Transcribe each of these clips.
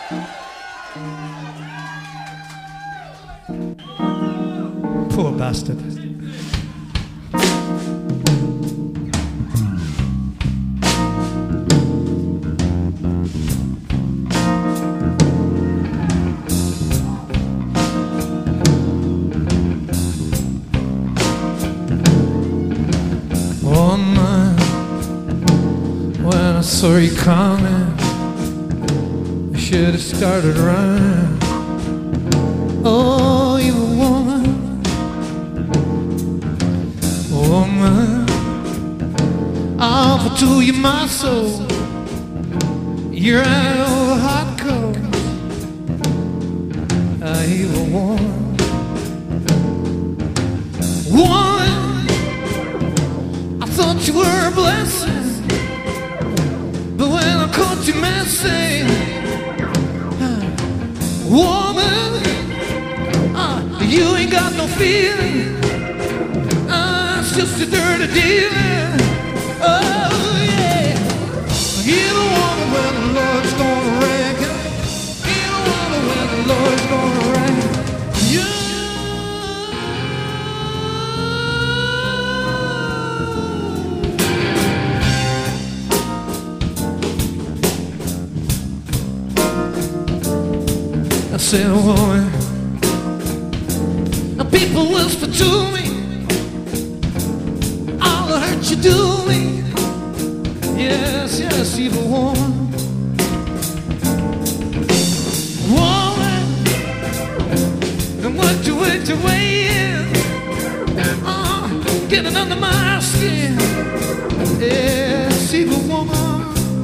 Poor bastard. One night when I saw you coming, I should have started running. Oh, you woman, woman, I'll offer to you my soul. You're out of the hot cold. Evil woman, woman, I thought you were a blessing, but when I caught you messing, woman, you ain't got no feeling. It's just a dirty dealing. Oh yeah, you don't wanna when the Lord's gonna reckon. You don't wanna when the Lord's gonna reckon. I said, woman, people whisper to me, all the hurt you do me. Yes, yes, evil woman. Woman, and what you wait to weigh in, getting under my skin. Yes, evil woman.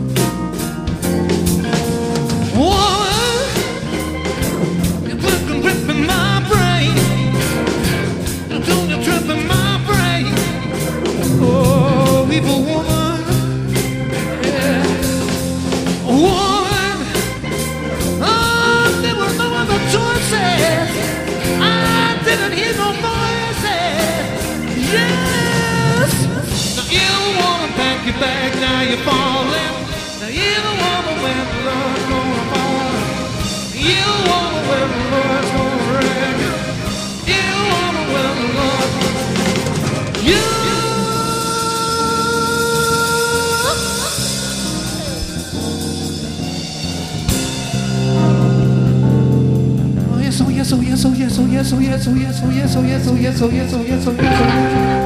Woman, you're fucking ripping my brain. You're tripping my brain. Oh, evil woman, yeah. Woman, oh, there were no other choices. I didn't hear no voices. Yes. Now you don't wanna pack your bag, now you're falling. Now you don't wanna when the Lord's gonna fall. You don't wanna when the Lord's gonna wreck. You don't wanna when the Lord's you. Oh yes, oh yes, oh yes, oh yes, oh yes, oh yes, oh yes, oh yes, oh yes, oh yes, oh yes, oh yes, oh yes, oh yes.